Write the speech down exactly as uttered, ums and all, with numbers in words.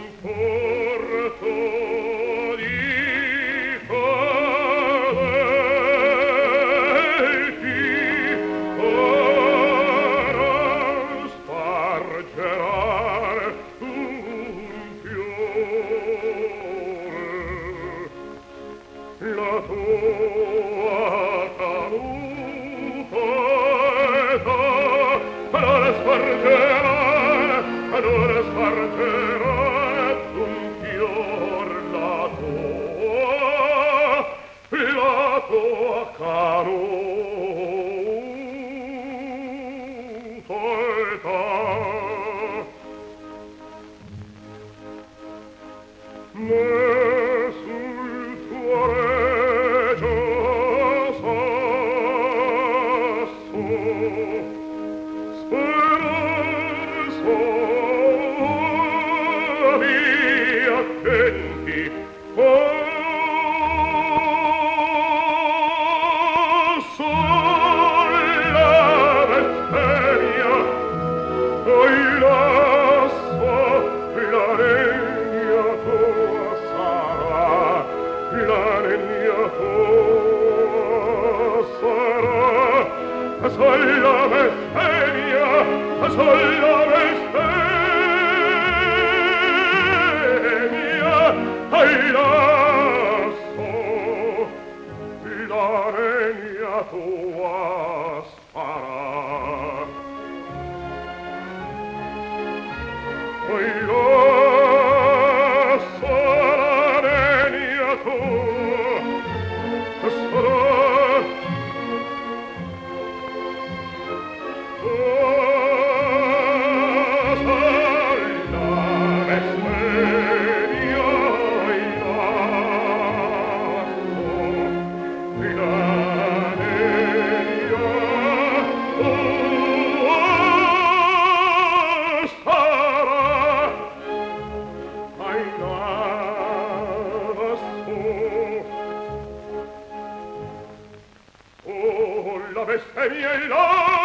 porto di cadelli ora spargerà un fiore la tua caduta età non spargerà non spargerà un fior la tua la tua caduta età ne sul tuo regio sasso sperar suavi attenti oh sol la bestemmia oi lasso la regna tua sarà la regna tua sarà sol la bestemmia sol la bestemmia ai lasso la regna tua sarà oi lasso la regna tua sarà la bestemmia e la